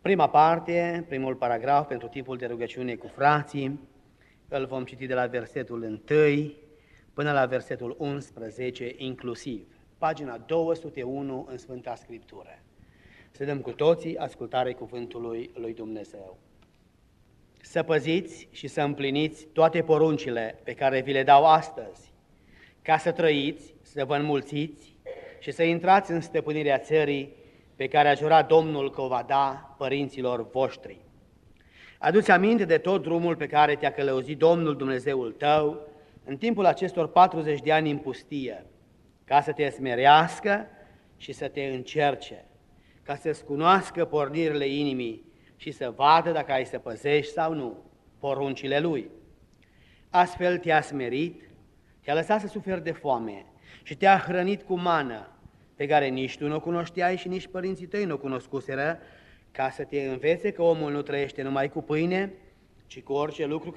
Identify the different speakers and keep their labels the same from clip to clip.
Speaker 1: Prima parte, primul paragraf pentru timpul de rugăciune cu frații, îl vom citi de la versetul 1 până la versetul 11 inclusiv, pagina 201 în Sfânta Scriptură. Să dăm cu toții ascultare cuvântului lui Dumnezeu. Să păziți și să împliniți toate poruncile pe care vi le dau astăzi, ca să trăiți, să vă înmulțiți și să intrați în stăpânirea țării pe care a jurat Domnul că o va da părinților voștri. Adu-ți aminte de tot drumul pe care te-a călăuzit Domnul Dumnezeul tău în timpul acestor 40 de ani în pustie, ca să te smerească și să te încerce, ca să-ți cunoască pornirile inimii și să vadă dacă ai să păzești sau nu poruncile Lui. Astfel te-a smerit, te-a lăsat să suferi de foame și te-a hrănit cu mană, pe care nici tu nu o cunoșteai și nici părinții tăi nu o cunoscuseră, ca să te învețe că omul nu trăiește numai cu pâine, ci cu orice lucru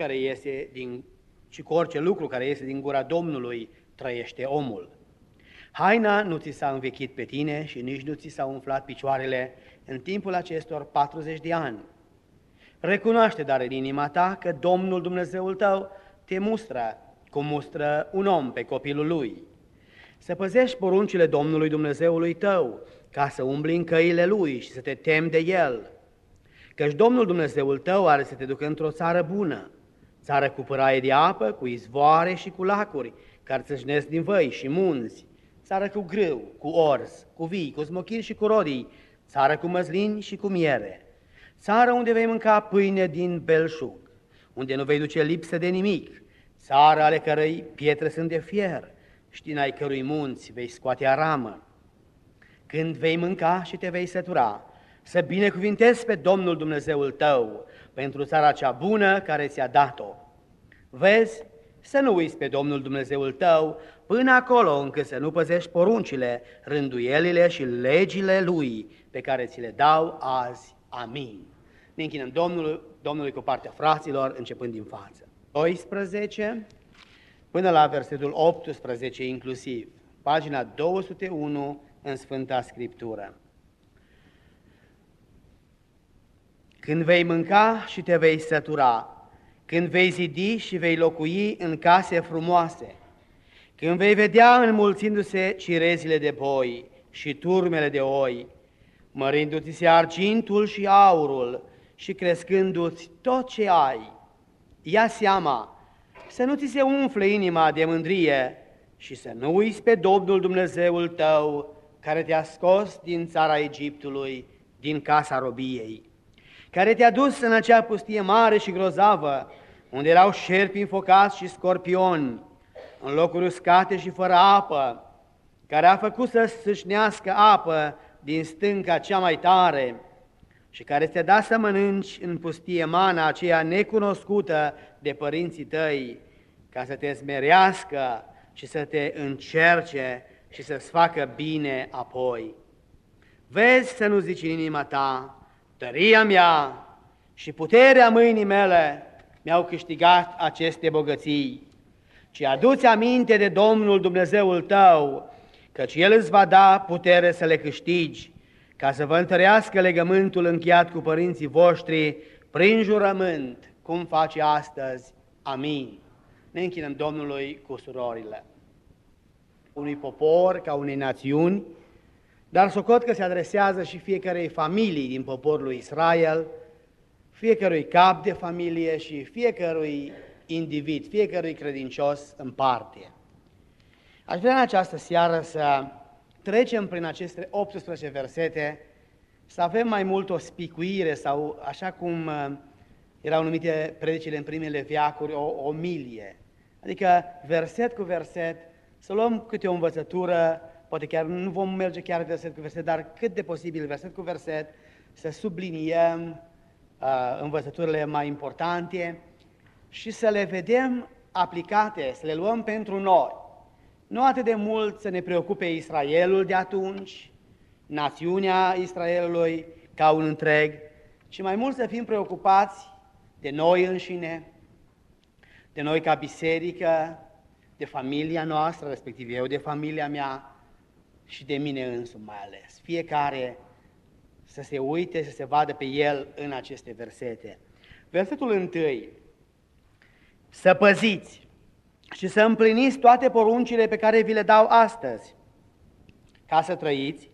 Speaker 1: care iese din gura Domnului trăiește omul. Haina nu ți s-a învechit pe tine și nici nu ți s-au umflat picioarele în timpul acestor 40 de ani. Recunoaște dar în inima ta că Domnul Dumnezeul tău te mustră, cum mustră un om pe copilul lui. Să păzești poruncile Domnului Dumnezeului tău, ca să umbli în căile Lui și să te temi de El. Căci Domnul Dumnezeul tău are să te ducă într-o țară bună, țară cu pâraie de apă, cu izvoare și cu lacuri, care țâșnesc din văi și munți, țară cu grâu, cu orz, cu vii, cu smochini și cu rodii, țară cu măslini și cu miere, țară unde vei mânca pâine din belșug, unde nu vei duce lipsă de nimic, țară ale cărei pietre sunt de fier, și din ai cărui munți vei scoate aramă. Când vei mânca și te vei sătura, să binecuvintezi pe Domnul Dumnezeul tău pentru țara cea bună care ți-a dat-o. Vezi, să nu uiți pe Domnul Dumnezeul tău până acolo încât să nu păzești poruncile, rânduielile și legile Lui pe care ți le dau azi. Amin. Ne închinăm Domnului cu partea fraților, începând din față. 12 până la versetul 18 inclusiv, pagina 201 în Sfânta Scriptură. Când vei mânca și te vei sătura, când vei zidi și vei locui în case frumoase, când vei vedea înmulțindu-se cirezile de boi și turmele de oi, mărindu-ți se argintul și aurul și crescându-ți tot ce ai, ia seama să nu ți se umfle inima de mândrie și să nu uiți pe Domnul Dumnezeul tău, care te-a scos din țara Egiptului, din casa robiei, care te-a dus în acea pustie mare și grozavă, unde erau șerpi înfocați și scorpioni, în locuri uscate și fără apă, care a făcut să sâșnească apă din stânca cea mai tare și care ți-a dat să mănânci în pustie mana aceea necunoscută de părinții tăi, ca să te smerească și să te încerce și să-ți facă bine apoi. Vezi să nu zici în inima ta, tăria mea și puterea mâinii mele mi-au câștigat aceste bogății, ci adu-ți aminte de Domnul Dumnezeul tău, căci El îți va da putere să le câștigi, ca să vă întărească legământul încheiat cu părinții voștri prin jurământ, cum face astăzi. Amin. Ne închinăm Domnului cu surorile. Unui popor ca unei națiuni, dar socot că se adresează și fiecarei familii din poporul lui Israel, fiecărui cap de familie și fiecărui individ, fiecărui credincios în parte. Aș vrea în această seară să trecem prin aceste 18 versete, să avem mai mult o spicuire sau, așa cum erau numite predicile în primele veacuri, o omilie. Adică verset cu verset, să luăm câte o învățătură, poate chiar nu vom merge chiar verset cu verset, dar cât de posibil verset cu verset, să subliniem învățăturile mai importante și să le vedem aplicate, să le luăm pentru noi. Nu atât de mult să ne preocupe Israelul de atunci, națiunea Israelului ca un întreg, ci mai mult să fim preocupați de noi înșine, de noi ca biserică, de familia noastră, respectiv eu de familia mea și de mine însumi mai ales. Fiecare să se uite, să se vadă pe el în aceste versete. Versetul 1. Să păziți și să împliniți toate poruncile pe care vi le dau astăzi, ca să trăiți,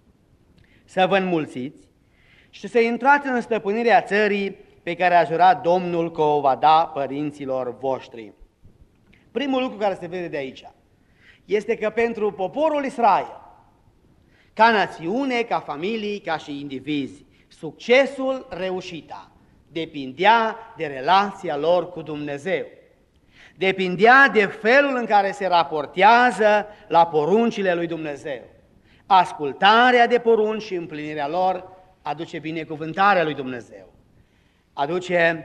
Speaker 1: să vă înmulțiți și să intrați în stăpânirea țării pe care a jurat Domnul că o va da părinților voștri. Primul lucru care se vede de aici este că pentru poporul Israel, ca națiune, ca familii, ca și indivizi, succesul, reușita, depindea de relația lor cu Dumnezeu. Depindea de felul în care se raportează la poruncile lui Dumnezeu. Ascultarea de porunci și împlinirea lor aduce binecuvântarea lui Dumnezeu. Aduce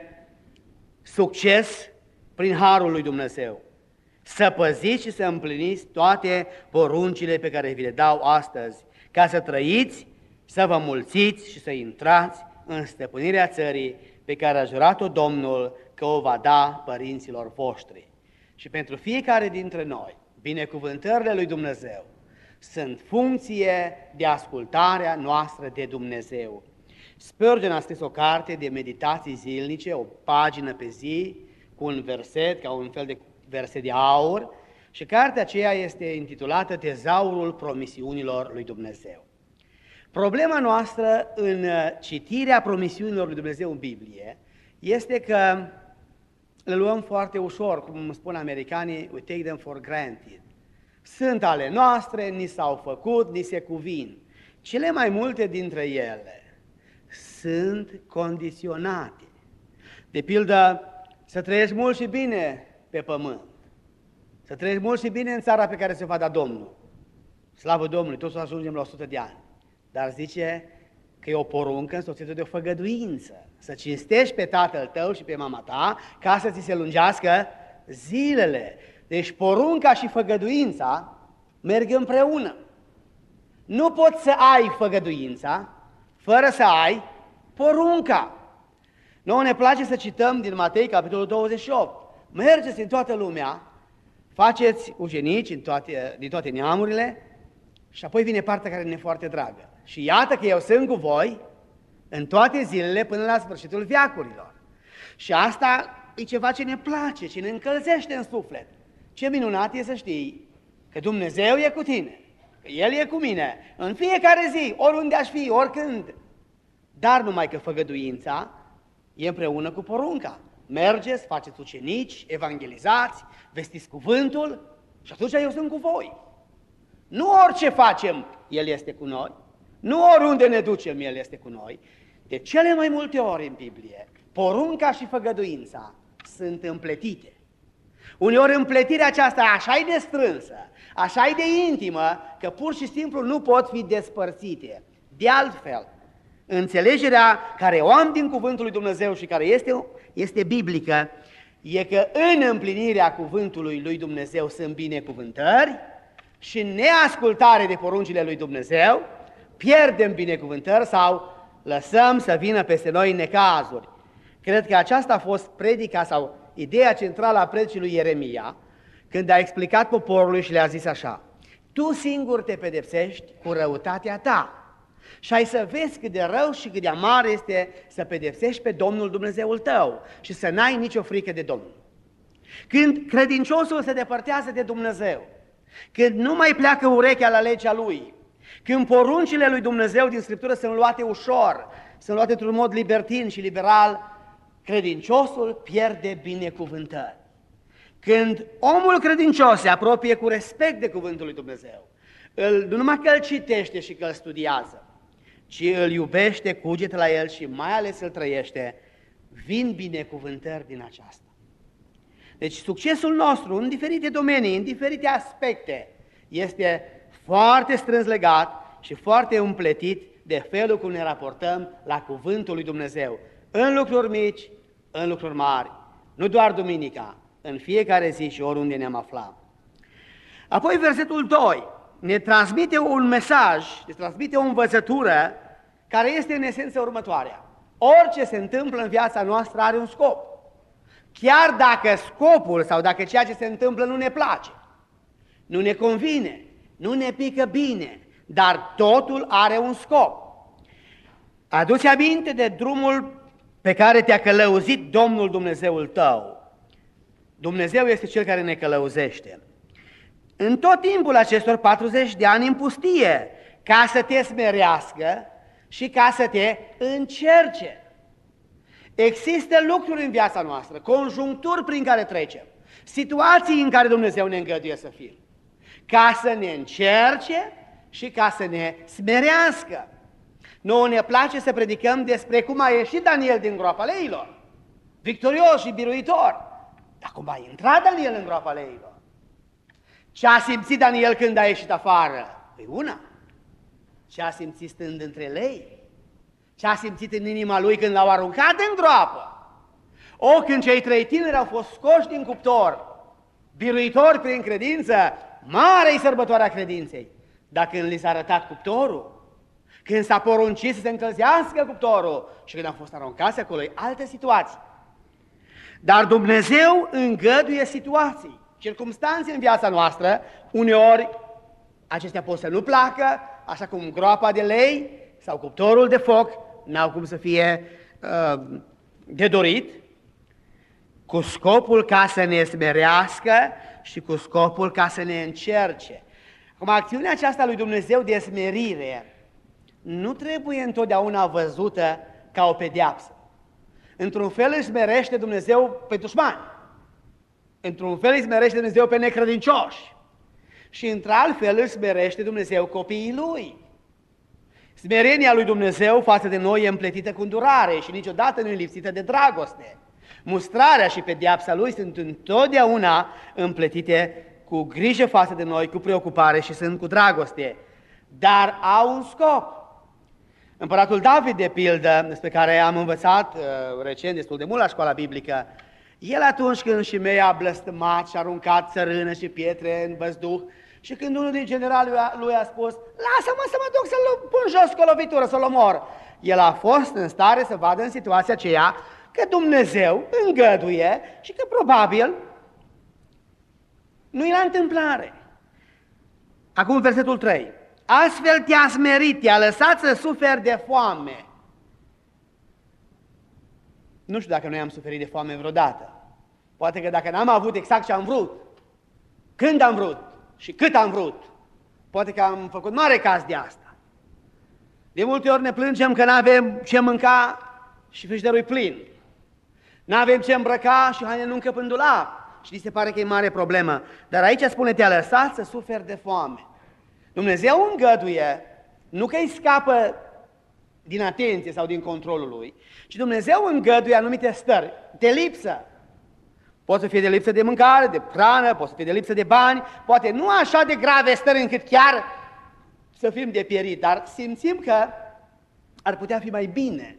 Speaker 1: succes prin harul lui Dumnezeu. Să păziți și să împliniți toate poruncile pe care vi le dau astăzi, ca să trăiți, să vă mulțiți și să intrați în stăpânirea țării pe care a jurat-o Domnul că o va da părinților voștri. Și pentru fiecare dintre noi, binecuvântările lui Dumnezeu sunt funcție de ascultarea noastră de Dumnezeu. Spurgeon a scris o carte de meditații zilnice, o pagină pe zi, cu un verset, ca un fel de verset de aur, și cartea aceea este intitulată Tezaurul promisiunilor lui Dumnezeu. Problema noastră în citirea promisiunilor lui Dumnezeu în Biblie este că le luăm foarte ușor, cum spun americanii, we take them for granted. Sunt ale noastre, ni s-au făcut, ni se cuvin. Cele mai multe dintre ele sunt condiționate. De pildă, să trăiești mult și bine pe pământ, să trăiești mult și bine în țara pe care se va da Domnul. Slavă Domnului, toți o ajungem la 100 de ani. Dar zice că e o poruncă însoțită de o făgăduință, să cinstești pe tatăl tău și pe mama ta ca să ți se lungească zilele. Deci porunca și făgăduința merg împreună. Nu poți să ai făgăduința fără să ai porunca. Nouă ne place să cităm din Matei, capitolul 28. Mergeți în toată lumea, faceți ucenici din toate neamurile și apoi vine partea care ne e foarte dragă. Și iată că eu sunt cu voi în toate zilele până la sfârșitul veacurilor. Și asta e ceva ce ne place, ce ne încălzește în suflet. Ce minunat e să știi că Dumnezeu e cu tine, că El e cu mine, în fiecare zi, oriunde aș fi, oricând. Dar numai că făgăduința e împreună cu porunca. Mergeți, faceți ucenici, evangelizați, vestiți cuvântul și atunci eu sunt cu voi. Nu orice facem, El este cu noi. Nu oriunde ne ducem, El este cu noi. De cele mai multe ori în Biblie, porunca și făgăduința sunt împletite. Uneori împletirea aceasta așa e de strânsă, așa e de intimă, că pur și simplu nu pot fi despărțite. De altfel, înțelegerea care o am din cuvântul lui Dumnezeu și care este biblică, e că în împlinirea cuvântului lui Dumnezeu sunt binecuvântări și în neascultare de poruncile lui Dumnezeu pierdem binecuvântări sau lăsăm să vină peste noi necazuri. Cred că aceasta a fost predica sau ideea centrală a predicii lui Ieremia, când a explicat poporului și le-a zis așa: tu singur te pedepsești cu răutatea ta și ai să vezi cât de rău și cât de amar este să pedepsești pe Domnul Dumnezeul tău și să n-ai nicio frică de Domnul. Când credinciosul se depărtează de Dumnezeu, când nu mai pleacă urechea la legea Lui, când poruncile lui Dumnezeu din Scriptură sunt luate ușor, sunt luate într-un mod libertin și liberal, credinciosul pierde binecuvântări. Când omul credincios se apropie cu respect de cuvântul lui Dumnezeu, nu numai că îl citește și că îl studiază, ci îl iubește, cugete la el și mai ales îl trăiește, vin binecuvântări din aceasta. Deci succesul nostru în diferite domenii, în diferite aspecte, este foarte strâns legat și foarte împletit de felul cum ne raportăm la cuvântul lui Dumnezeu, în lucruri mici, în lucruri mari, nu doar duminica, în fiecare zi și oriunde ne-am aflat. Apoi versetul 2 ne transmite un mesaj, ne transmite o învățătură care este în esență următoarea. Orice se întâmplă în viața noastră are un scop. Chiar dacă scopul sau dacă ceea ce se întâmplă nu ne place, nu ne convine, nu ne pică bine, dar totul are un scop. Adu-ți aminte de drumul pe care te-a călăuzit Domnul Dumnezeul tău. Dumnezeu este Cel care ne călăuzește. În tot timpul acestor 40 de ani în pustie, ca să te smerească și ca să te încerce. Există lucruri în viața noastră, conjuncturi prin care trecem, situații în care Dumnezeu ne îngăduie să fim, ca să ne încerce și ca să ne smerească. Nouă ne place să predicăm despre cum a ieșit Daniel din groapa leilor, victorios și biruitor. Dar cum a intrat Daniel în groapa leilor? Ce a simțit Daniel când a ieșit afară? Păi una. Ce a simțit stând între lei? Ce a simțit în inima lui când l-au aruncat în groapă? O, când cei 3 tineri au fost scoși din cuptor, biruitori prin credință, mare-i sărbătoarea credinței. Dar când li s-a arătat cuptorul, când s-a poruncit să se încălzească cuptorul și când au fost aruncați acolo, e altă situație. Dar Dumnezeu îngăduie situații, circumstanțe în viața noastră, uneori acestea pot să nu placă, așa cum groapa de lei sau cuptorul de foc n-au cum să fie de dorit, cu scopul ca să ne smerească și cu scopul ca să ne încerce. Acum, acțiunea aceasta lui Dumnezeu de smerire nu trebuie întotdeauna văzută ca o pedeapsă. Într-un fel își smerește Dumnezeu pe dușmani, într-un fel își smerește Dumnezeu pe necredincioși și într-altfel își smerește Dumnezeu copiii Lui. Smerenia lui Dumnezeu față de noi e împletită cu îndurare și niciodată nu e lipsită de dragoste. Mustrarea și pedeapsa Lui sunt întotdeauna împletite cu grijă față de noi, cu preocupare și sunt cu dragoste, dar au un scop. Împăratul David, de pildă, despre care am învățat recent destul de mult la școala biblică, el atunci când Șimei a blăstămat și a aruncat țărână și pietre în văzduh și când unul din generalii lui a spus: lasă-mă să mă duc să-l pun jos cu o lovitură, să-l omor, el a fost în stare să vadă în situația aceea că Dumnezeu îngăduie și că probabil nu e la întâmplare. Acum versetul 3. Astfel te-a smerit, te-a lăsat să suferi de foame. Nu știu dacă noi am suferit de foame vreodată. Poate că dacă n-am avut exact ce am vrut, când am vrut și cât am vrut, poate că am făcut mare caz de asta. De multe ori ne plângem că n-avem ce mânca și frigiderul e plin. N-avem ce îmbrăca și haine nu încăp în dulap. Și ni se pare că e mare problemă. Dar aici spune, te-a lăsat să suferi de foame. Dumnezeu îngăduie, nu că îi scapă din atenție sau din controlul lui, ci Dumnezeu îngăduie anumite stări de lipsă. Poate să fie de lipsă de mâncare, de hrană, poate să fie de lipsă de bani, poate nu așa de grave stări încât chiar să fim de pierit, dar simțim că ar putea fi mai bine.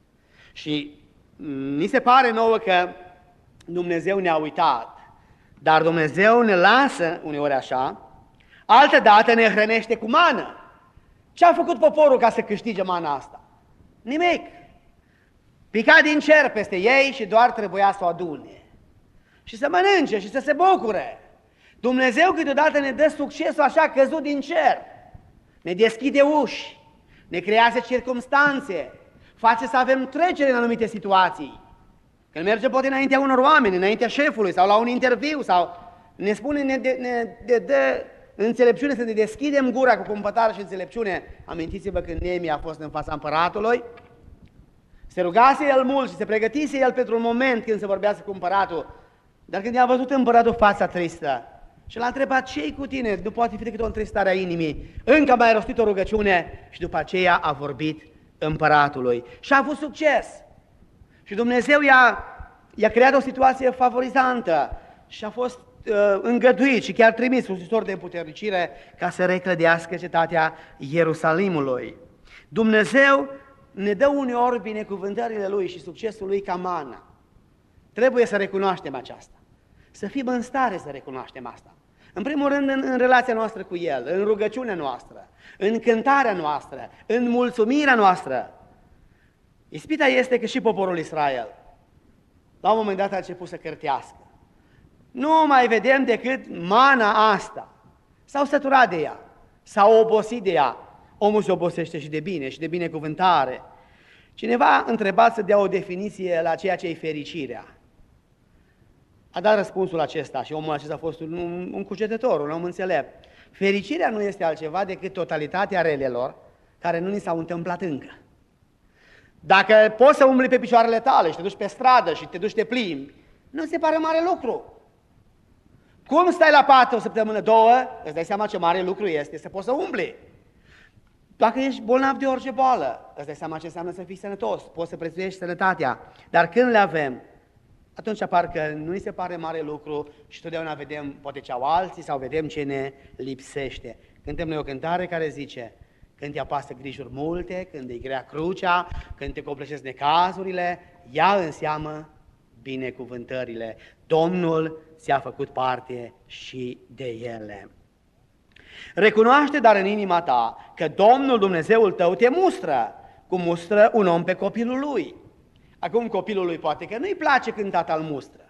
Speaker 1: Și ni se pare nouă că Dumnezeu ne-a uitat, dar Dumnezeu ne lasă uneori așa, altădată ne hrănește cu mană. Ce a făcut poporul ca să câștige mana asta? Nimic. Pica din cer peste ei și doar trebuia să o adune. Și să mănânce și să se bucure. Dumnezeu câteodată ne dă succesul așa căzut din cer. Ne deschide uși, ne creează circumstanțe, face să avem trecere în anumite situații. Când merge poate înaintea unor oameni, înaintea șefului sau la un interviu sau ne spune, ne dă înțelepciune să ne deschidem gura cu cumpătare și înțelepciune. Amintiți-vă când Neemia a fost în fața împăratului, se rugase el mult și se pregătise el pentru un moment când se vorbease cu împăratul, dar când i-a văzut împăratul fața tristă și l-a întrebat: ce-i cu tine? Nu poate fi decât o întristare a inimii. Încă mai a rostit o rugăciune și după aceea a vorbit împăratului și a avut succes. Și Dumnezeu i-a creat o situație favorizantă și a fost îngăduit și chiar trimis slujitori de împuternicire ca să reclădească cetatea Ierusalimului. Dumnezeu ne dă uneori binecuvântările Lui și succesul Lui ca mana. Trebuie să recunoaștem aceasta, să fim în stare să recunoaștem asta. În primul rând în relația noastră cu El, în rugăciunea noastră, în cântarea noastră, în mulțumirea noastră. Ispita este că și poporul Israel la un moment dat a început să cârtească. Nu mai vedem decât mana asta. S-au săturat de ea, s-au obosit de ea. Omul se obosește și de bine, și de binecuvântare. Cineva întreba să dea o definiție la ceea ce e fericirea. A dat răspunsul acesta și omul acesta a fost un cugetător, un om înțelept. Fericirea nu este altceva decât totalitatea relelor care nu ni s-au întâmplat încă. Dacă poți să umbli pe picioarele tale și te duci pe stradă și te duci te plimbi, nu se pare mare lucru. Cum stai la pat o săptămână, două, îți dai seama ce mare lucru este să poți să umbli. Dacă ești bolnav de orice boală, îți dai seama ce înseamnă să fii sănătos, poți să prețuiești sănătatea. Dar când le avem, atunci parcă nu ni se pare mare lucru și totdeauna vedem poate ce au alții sau vedem ce ne lipsește. Cântăm noi o cântare care zice: când te apasă grijuri multe, când e grea crucea, când te copleșesc necazurile, ia în seamă binecuvântările. Domnul ți-a făcut parte și de ele. Recunoaște dar în inima ta că Domnul Dumnezeul tău te mustră, cum mustră un om pe copilul lui. Acum copilul lui poate că nu-i place când tata îl mustră.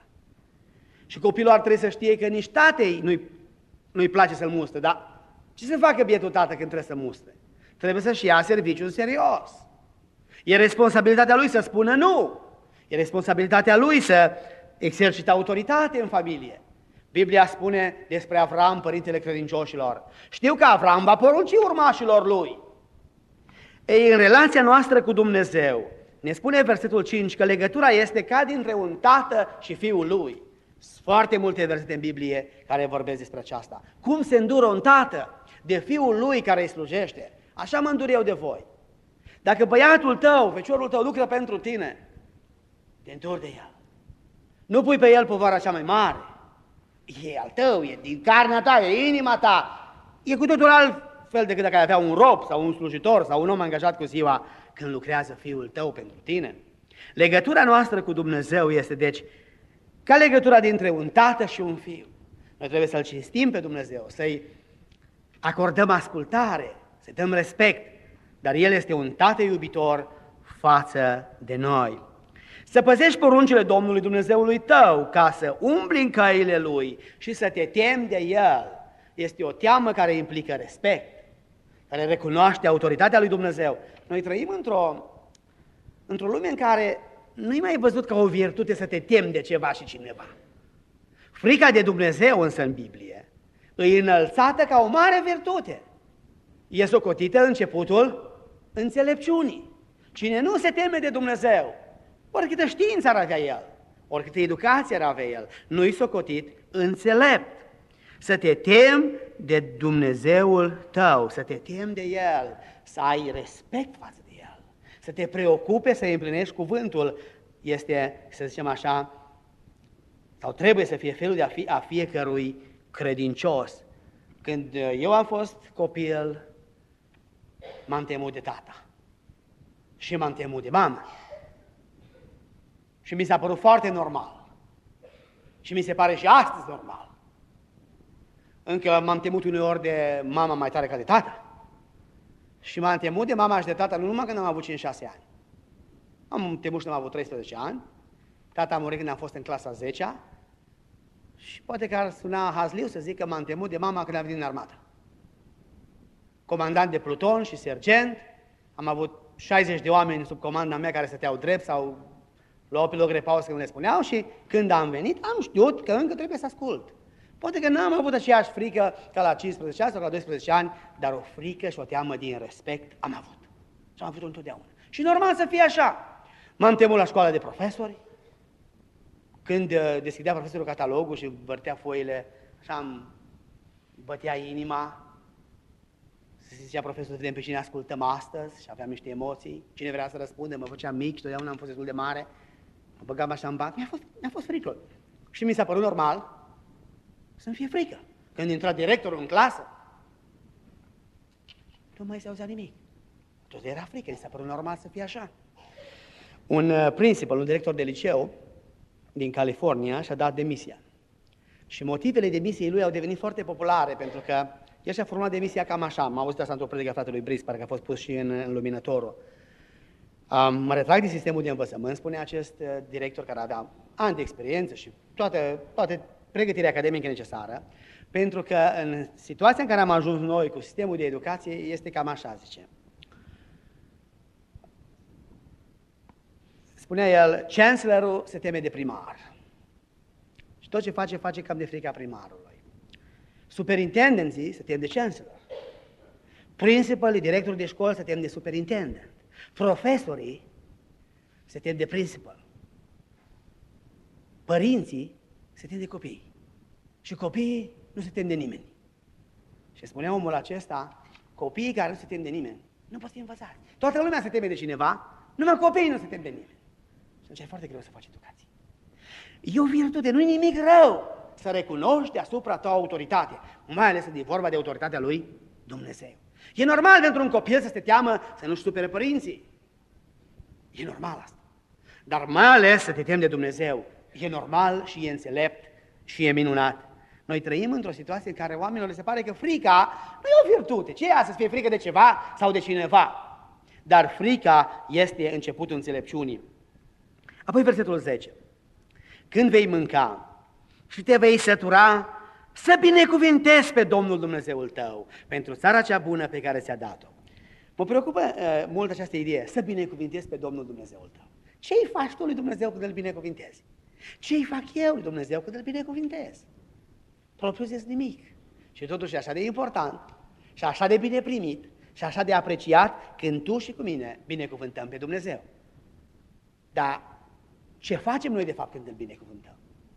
Speaker 1: Și copilul ar trebui să știe că nici tatei nu-i place să-l mustre, dar ce să facă bietul tată când trebuie să mustre? Trebuie să-și ia serviciul serios. E responsabilitatea lui să spună nu. E responsabilitatea lui să exercite autoritate în familie. Biblia spune despre Avram, părintele credincioșilor. Știu că Avram va porunci urmașilor lui. Ei, în relația noastră cu Dumnezeu, ne spune versetul 5 că legătura este ca dintre un tată și fiul lui. Sunt foarte multe versete în Biblie care vorbesc despre aceasta. Cum se îndură un tată de fiul lui care îi slujește? Așa mă îndur eu de voi. Dacă băiatul tău, feciorul tău lucră pentru tine, te înduri de el. Nu pui pe el povara cea mai mare. E al tău, e din carnea ta, e inima ta. E cu totul altfel decât dacă ai avea un rob sau un slujitor sau un om angajat cu ziua când lucrează fiul tău pentru tine. Legătura noastră cu Dumnezeu este, deci, ca legătura dintre un tată și un fiu. Noi trebuie să-L cinstim pe Dumnezeu, să-i acordăm ascultare, să-i dăm respect, dar El este un tată iubitor față de noi. Să păzești poruncile Domnului Dumnezeului tău, ca să umbli în căile Lui și să te temi de El. Este o teamă care implică respect, care recunoaște autoritatea lui Dumnezeu. Noi trăim într-o lume în care nu-i mai văzut ca o virtute să te temi de ceva și cineva. Frica de Dumnezeu însă în Biblie e înălțată ca o mare virtute. E socotită începutul înțelepciunii. Cine nu se teme de Dumnezeu, oricâtă știință ar avea el, oricâtă educație ar avea el, nu-i socotit înțelept. Să te temi de Dumnezeul tău, să te temi de El, să ai respect față de El, să te preocupe să împlinești cuvântul, este, să zicem așa, sau trebuie să fie felul de a fiecărui credincios. Când eu am fost copil, m-am temut de tata și m-am temut de mama. Și mi s-a părut foarte normal. Și mi se pare și astăzi normal. Încă m-am temut uneori de mama mai tare ca de tata. Și m-am temut de mama și de tata nu numai când am avut 5-6 ani. Am temut și când am avut 13 ani. Tata a murit când am fost în clasa 10-a. Și poate că ar suna hazliu să zic că m-am temut de mama când am venit în armată. Comandant de pluton și sergent. Am avut 60 de oameni sub comanda mea care stăteau drept sau luau pe loc de pauză când le spuneau și când am venit am știut că încă trebuie să ascult. Poate că n-am avut aceeași frică ca la 15 ani sau la 12 ani, dar o frică și o teamă din respect am avut. Și am avut-o întotdeauna. Și normal să fie așa. M-am temut la școala de profesori, când deschidea profesorul catalogul și vărtea foile, așa îmi bătea inima. Se zicea profesorul, vedem pe cine ascultăm astăzi și aveam niște emoții. Cine vrea să răspunde, mă făcea mic și totdeauna am fost destul de mare. Mă băgam așa în banc, mi-a fost frică. Și mi s-a părut normal să-mi fie frică. Când intra directorul în clasă, nu mai se auzea nimic. Tot era frică, mi s-a părut normal să fie așa. Un principal, un director de liceu din California și-a dat demisia. Și motivele demisiei lui au devenit foarte populare, pentru că el și-a formulat demisia cam așa. M-am auzit asta într-o predică a fratelui Bris, parcă a fost pus și în Luminătorul. Mă retrag din sistemul de învățământ, spune acest director care avea ani de experiență și toate pregătirea academică necesară, pentru că în situația în care am ajuns noi cu sistemul de educație este cam așa, zice. spunea el, chancellorul se teme de primar. Și tot ce face, face cam de frica primarului. Superintendenții se tem de chancellor. Principalii, directorul de școală se tem de superintendent. Profesorii se tem de principal. Părinții se tem de copii. Și copiii nu se tem de nimeni. Și spunea omul acesta, copiii care nu se tem de nimeni nu pot fi învățați. Toată lumea se teme de cineva, numai copiii nu se tem de nimeni. Și atunci e foarte greu să faci educație. E o virtute, nu-i nimic rău să recunoști deasupra ta autoritate, mai ales când e vorba de autoritatea lui Dumnezeu. E normal pentru un copil să se teamă să nu-și supere părinții. E normal asta. Dar mai ales să te temi de Dumnezeu. E normal și e înțelept și e minunat. Noi trăim într-o situație în care oamenilor le se pare că frica nu e o virtute. Ce e să fie frică de ceva sau de cineva? Dar frica este începutul înțelepciunii. Apoi versetul 10. Când vei mânca și te vei sătura, să binecuvintezi pe Domnul Dumnezeul tău pentru țara cea bună pe care ți-a dat-o. Mă preocupă mult această idee, să binecuvintezi pe Domnul Dumnezeul tău. Ce-i faci tu lui Dumnezeu când îl binecuvintezi? Ce-i fac eu lui Dumnezeu când îl binecuvintez? Propriu zis nimic. Și totuși e așa de important și așa de bine primit și așa de apreciat când tu și cu mine binecuvântăm pe Dumnezeu. Dar ce facem noi de fapt când îl binecuvântăm?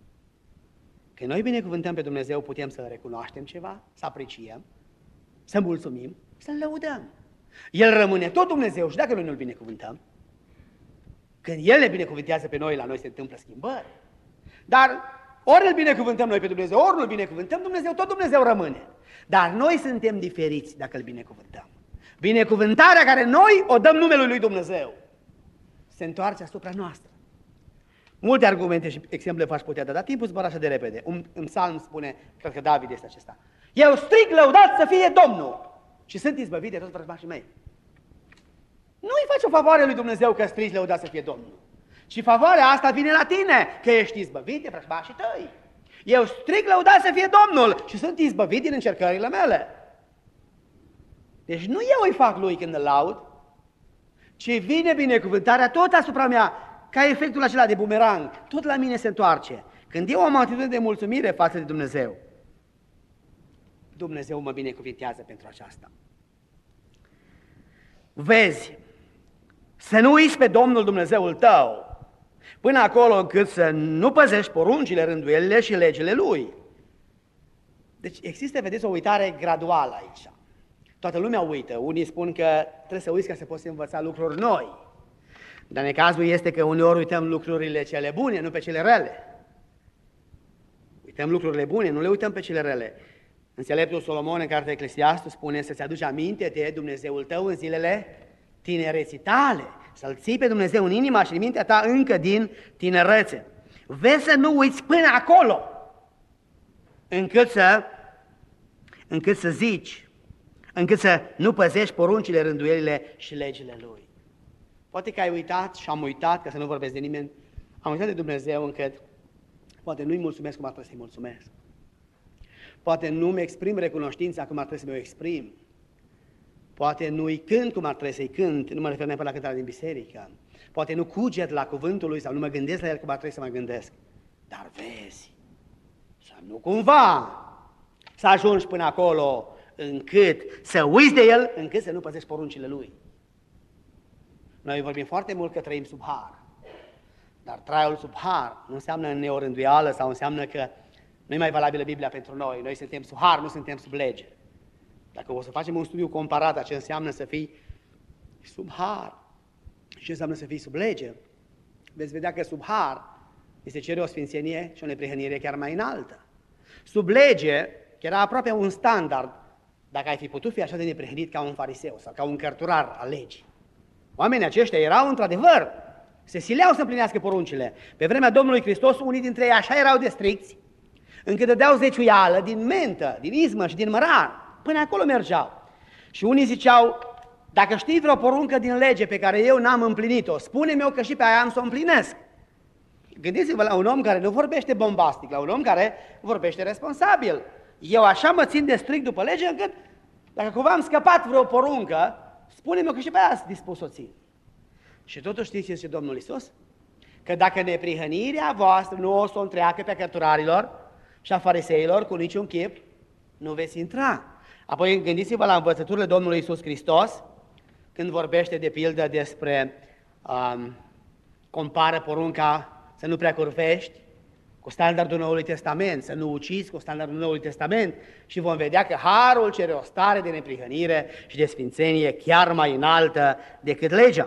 Speaker 1: Când noi binecuvântăm pe Dumnezeu putem să recunoaștem ceva, să apreciem, să mulțumim, să-L lăudăm. El rămâne tot Dumnezeu și dacă noi nu-L binecuvântăm, când El ne binecuvântează pe noi, la noi se întâmplă schimbări. Dar ori îl binecuvântăm noi pe Dumnezeu, ori nu-L binecuvântăm, Dumnezeu, tot Dumnezeu rămâne. Dar noi suntem diferiți dacă îl binecuvântăm. Binecuvântarea care noi o dăm numelui lui Dumnezeu se întoarce asupra noastră. Multe argumente și exemple v-aș putea da, dar timpul zboară așa de repede. Un psalm spune, cred că David este acesta: eu strig, lăudat să fie Domnul și sunt izbăvit de toți vrăjmașii mei. Nu-i faci o favoare lui Dumnezeu că strigi, lăudat să fie Domnul. Și favoarea asta vine la tine, că ești izbăvit de vrăjmașii tăi. Eu strig, lăudat să fie Domnul și sunt izbăvit din încercările mele. Deci nu eu îi fac lui când îl laud, ci vine binecuvântarea tot asupra mea, ca efectul acela de bumerang, tot la mine se întoarce. Când eu am o atitudine de mulțumire față de Dumnezeu, Dumnezeu mă binecuvintează pentru aceasta. Vezi, să nu uiți pe Domnul Dumnezeul tău, până acolo încât să nu păzești poruncile, rânduielile și legile Lui. Deci există, vedeți, o uitare graduală aici. Toată lumea uită. Unii spun că trebuie să uiți ca să poți învăța lucruri noi. Dar necazul este că uneori uităm lucrurile cele bune, nu pe cele rele. Uităm lucrurile bune, nu le uităm pe cele rele. Înțeleptul Solomon, în cartea Eclesiastul, spune să-ți aduci aminte de Dumnezeul tău în zilele tinereții tale, să-L ții pe Dumnezeu în inima și în mintea ta încă din tinerețe. Vezi să nu uiți până acolo, încât să zici, încât să nu păzești poruncile, rânduielile și legile Lui. Poate că ai uitat și am uitat, ca să nu vorbesc de nimeni, am uitat de Dumnezeu încât poate nu-i mulțumesc cum ar trebui să-i mulțumesc. Poate nu-mi exprim recunoștința cum ar trebui să mi-o exprim. Poate nu-i cânt cum ar trebui să-i cânt, nu mă refer neapărat la cântarea din biserică. Poate nu cuget la cuvântul Lui sau nu mă gândesc la El cum ar trebui să mă gândesc. Dar vezi, să nu cumva să ajungi până acolo încât să uiți de El, încât să nu păzești poruncile Lui. Noi vorbim foarte mult că trăim sub har, dar traiul sub har nu înseamnă neorânduială sau înseamnă că nu e mai valabilă Biblia pentru noi. Noi suntem sub har, nu suntem sub lege. Dacă o să facem un studiu comparat a ce înseamnă să fii sub har și ce înseamnă să fii sub lege, veți vedea că sub har este cere o sfințenie și o neprihănire chiar mai înaltă. Sub lege era aproape un standard dacă ai fi putut fi așa de neprihănit ca un fariseu sau ca un cărturar al legii. Oamenii aceștia erau într-adevăr, se sileau să împlinească poruncile. Pe vremea Domnului Hristos, unii dintre ei așa erau de stricți, încât dădeau zeciuială din mentă, din izmă și din mărar. Până acolo mergeau. Și unii ziceau, dacă știi vreo poruncă din lege pe care eu n-am împlinit-o, spune-mi-o că și pe aia am să o împlinesc. Gândiți-vă la un om care nu vorbește bombastic, la un om care vorbește responsabil. Eu așa mă țin de strict după lege încât, dacă cumva am scăpat vreo poruncă, spune-mi că și pe aia sunt dispus să o țin. Și totuși știți ce zice Domnul Iisus? Că dacă neprihănirea voastră nu o să o întreacă pe cărturarilor și a fariseilor cu niciun chip, nu veți intra. Apoi gândiți-vă la învățăturile Domnului Iisus Hristos, când vorbește de pildă despre, compară porunca să nu prea curvești cu standardul Noului Testament, să nu ucizi cu standardul Noului Testament și vom vedea că harul cere o stare de neprihănire și de sfințenie chiar mai înaltă decât legea.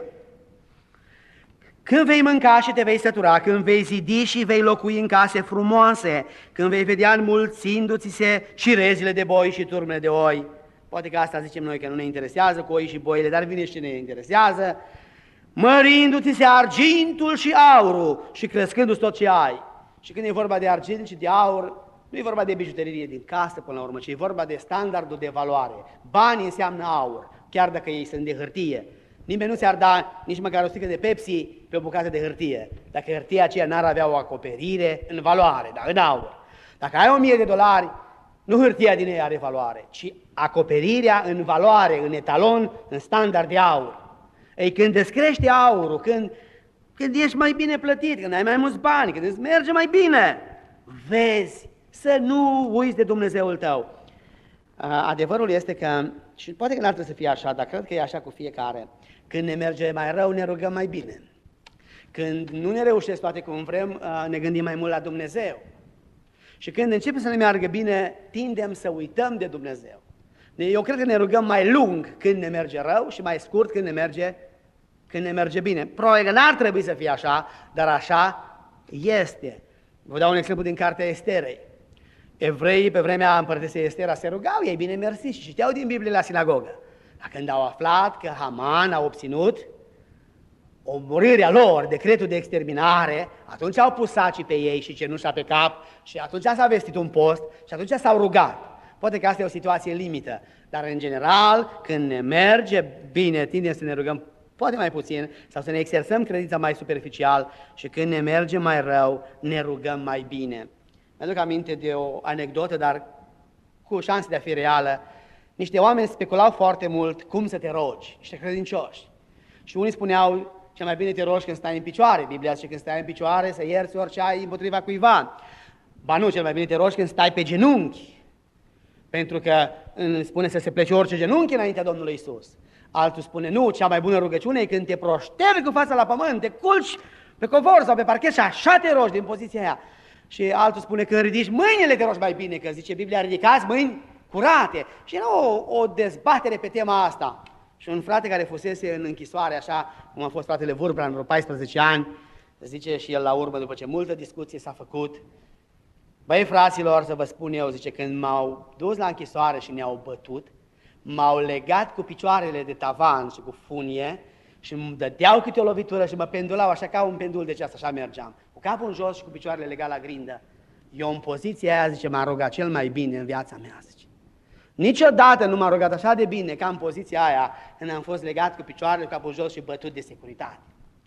Speaker 1: Când vei mânca și te vei sătura, când vei zidi și vei locui în case frumoase, când vei vedea înmulțindu-ți se cirezile de boi și turmele de oi, poate că asta zicem noi că nu ne interesează cu oii și boile, dar vine și ce ne interesează, mărindu-ți se argintul și aurul și crescându-ți tot ce ai. Și când e vorba de argint și de aur, nu e vorba de bijuterie din casă până la urmă, ci e vorba de standardul de valoare. Banii înseamnă aur, chiar dacă ei sunt de hârtie. Nimeni nu ți-ar da nici măcar o sticlă de Pepsi pe o bucată de hârtie, dacă hârtia aceea n-ar avea o acoperire în valoare, dar în aur. Dacă ai $1000, nu hârtia din ea are valoare, ci acoperirea în valoare, în etalon, în standard de aur. Ei, când îți crește aurul, când ești mai bine plătit, când ai mai mulți bani, când îți merge mai bine, vezi să nu uiți de Dumnezeul tău. Adevărul este că, și poate că n-ar trebui să fie așa, dar cred că e așa cu fiecare, când ne merge mai rău, ne rugăm mai bine. Când nu ne reușesc toate cum vrem, ne gândim mai mult la Dumnezeu. Și când începe să ne meargă bine, tindem să uităm de Dumnezeu. Eu cred că ne rugăm mai lung când ne merge rău și mai scurt când ne merge bine. Probabil că n-ar trebui să fie așa, dar așa este. Vă dau un exemplu din cartea Esterei. Evreii pe vremea împărătesei Estera se rugau, ei bine mersi și citeau din Biblie la sinagogă. Dar când au aflat că Haman a obținut omorârea lor, decretul de exterminare, atunci au pus sacii pe ei și cenușa pe cap și atunci s-a vestit un post și atunci s-au rugat. Poate că asta e o situație limită, dar în general, când ne merge bine, tindem să ne rugăm poate mai puțin sau să ne exersăm credința mai superficial și când ne merge mai rău, ne rugăm mai bine. Mi-aduc aminte de o anecdotă, dar cu șanse de a fi reală. Niște oameni speculau foarte mult cum să te rogi, niște credincioși. Și unii spuneau, cel mai bine te rogi când stai în picioare. Biblia zice când stai în picioare să ierți orice ai împotriva cuiva. Ba nu, cel mai bine te rogi când stai pe genunchi. Pentru că spune să se plece orice genunchi înaintea Domnului Iisus. Altul spune, nu, cea mai bună rugăciune e când te proștergi cu fața la pământ, te culci pe covor sau pe parchet și așa te rogi din poziția aia. Și altul spune că ridici mâinile, te rogi mai bine, că zice Biblia, ridicați mâini curate. Și era o dezbatere pe tema asta. Și un frate care fusese în închisoare, așa cum a fost fratele Vurbra în vreo 14 ani, zice și el la urmă, după ce multă discuție s-a făcut, băi fraților, să vă spun eu, zice, când m-au dus la închisoare și ne-au bătut, m-au legat cu picioarele de tavan și cu funie și îmi dădeau câte o lovitură și mă pendulau așa ca un pendul de ceas, așa mergeam. Cu capul în jos și cu picioarele legat la grindă. Eu în poziția aia, zice, m-am rugat cel mai bine în viața mea, zice. Niciodată nu m-am rugat așa de bine ca în poziția aia când am fost legat cu picioarele, cu capul jos și bătut de securitate.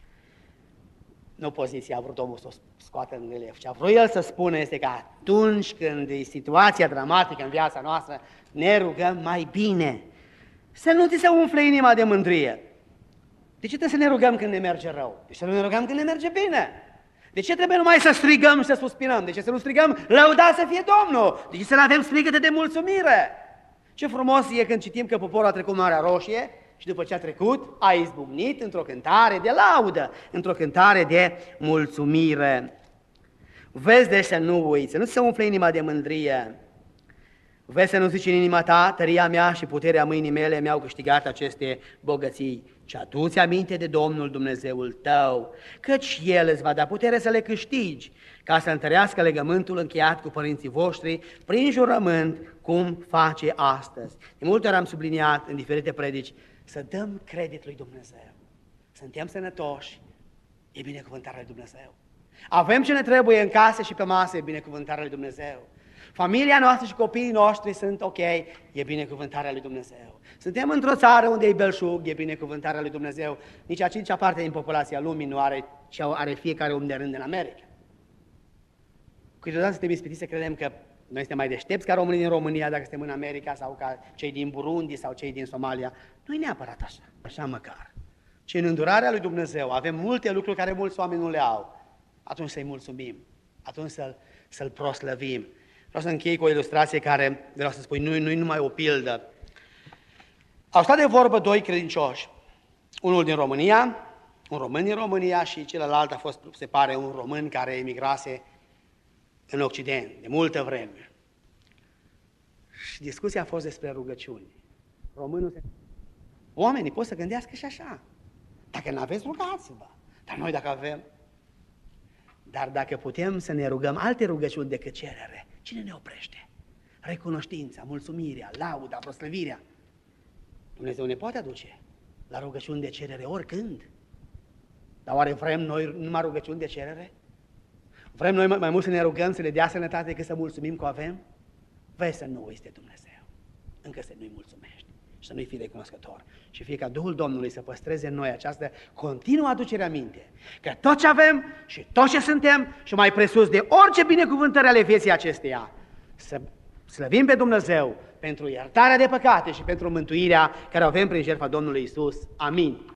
Speaker 1: Nu poziția a vrut omul să o scoată în relief, ce a vrut el să spună este că atunci când e situația dramatică în viața noastră, ne rugăm mai bine. Să nu ți se umfle inima de mândrie. De ce trebuie să ne rugăm când ne merge rău? De ce să nu ne rugăm când ne merge bine? De ce trebuie numai să strigăm și să suspinăm? De ce să nu strigăm, lăudați să fie Domnul? De ce să nu avem strigăte de mulțumire? Ce frumos e când citim că poporul a trecut Marea Roșie și după ce a trecut, a izbucnit într-o cântare de laudă, într-o cântare de mulțumire. Vezi de să nu uiți, să nu se umfle inima de mândrie. Vezi să nu zici în inima ta, tăria mea și puterea mâinii mele mi-au câștigat aceste bogății. Și adu-ți aminte de Domnul Dumnezeul tău, căci El îți va da putere să le câștigi, ca să întărească legământul încheiat cu părinții voștri prin jurământ, cum face astăzi. De multe ori am subliniat în diferite predici să dăm credit lui Dumnezeu. Suntem sănătoși, e binecuvântarea lui Dumnezeu. Avem ce ne trebuie în case și pe masă, e binecuvântarea lui Dumnezeu. Familia noastră și copiii noștri sunt ok, e binecuvântarea lui Dumnezeu. Suntem într-o țară unde e belșug, e binecuvântarea lui Dumnezeu. Nici a cincea parte din populația lumii nu are ce are fiecare om de rând în America. Câteodată suntem ispitiți să credem că noi suntem mai deștepți ca românii din România dacă suntem în America sau ca cei din Burundi sau cei din Somalia. Nu e neapărat așa, așa măcar. Ci în îndurarea lui Dumnezeu avem multe lucruri care mulți oameni nu le au. atunci să-i mulțumim, atunci să-L proslăvim. Vreau să închei cu o ilustrație care, vreau să spui, nu-i numai o pildă. Au stat de vorbă doi credincioși, unul din România, un român din România și celălalt a fost, se pare, un român care emigrase în Occident, de multă vreme. Și discuția a fost despre rugăciuni. Oamenii pot să gândească și așa. Dacă nu aveți, rugați-vă. Dar noi dacă avem... Dar dacă putem să ne rugăm alte rugăciuni decât cerere, cine ne oprește? Recunoștința, mulțumirea, lauda, proslăvirea. Dumnezeu ne poate aduce la rugăciuni de cerere oricând. Dar oare vrem noi numai rugăciuni de cerere? Vrem noi mai mult să ne rugăm, să ne dea sănătate decât să mulțumim că o avem? Vezi să nu uiți Dumnezeu, încă să nu-i mulțumești și să nu-i fii recunoscător. Și fie ca Duhul Domnului să păstreze în noi această continuă aducere aminte, că tot ce avem și tot ce suntem și mai presus de orice binecuvântări ale vieții acesteia, să slăvim pe Dumnezeu pentru iertarea de păcate și pentru mântuirea care o avem prin jertfa Domnului Iisus. Amin.